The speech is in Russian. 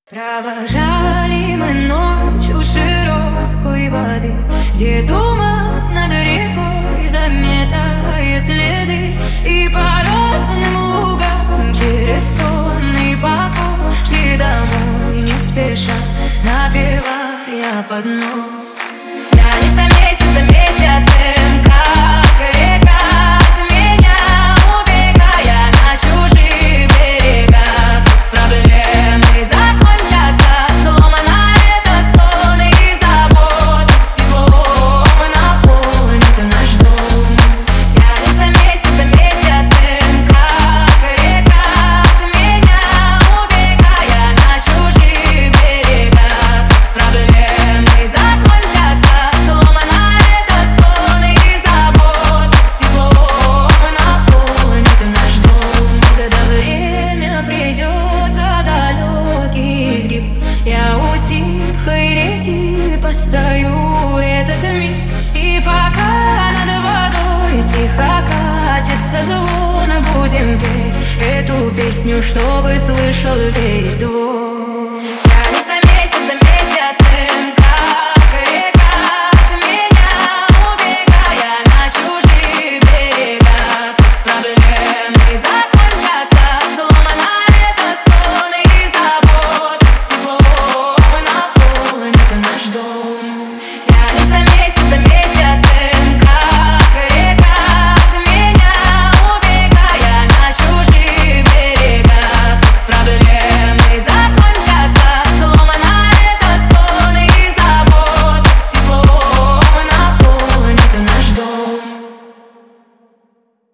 Провожали мы ночь у широкой воды, где туман над рекой заметает следы. И по росным лугам через сонный покос шли домой не спеша, напевая под нос. Тянется месяц за месяцем, как река от меня, убегая на чужие берега. Пусть проблемы закончатся, сломано это сон и забота, с теплом наполнит наш дом. Тянется месяц за месяцем, как река от меня, убегая на чужие берега. Пусть проблемы закончатся, сломано это сон и забота, с теплом наполнит наш дом. Когда время придет за далекий изгиб, я у тихой реки постою этот миг. И пока над водой тихо катится звон, будем петь эту песню, чтобы слышал весь двор.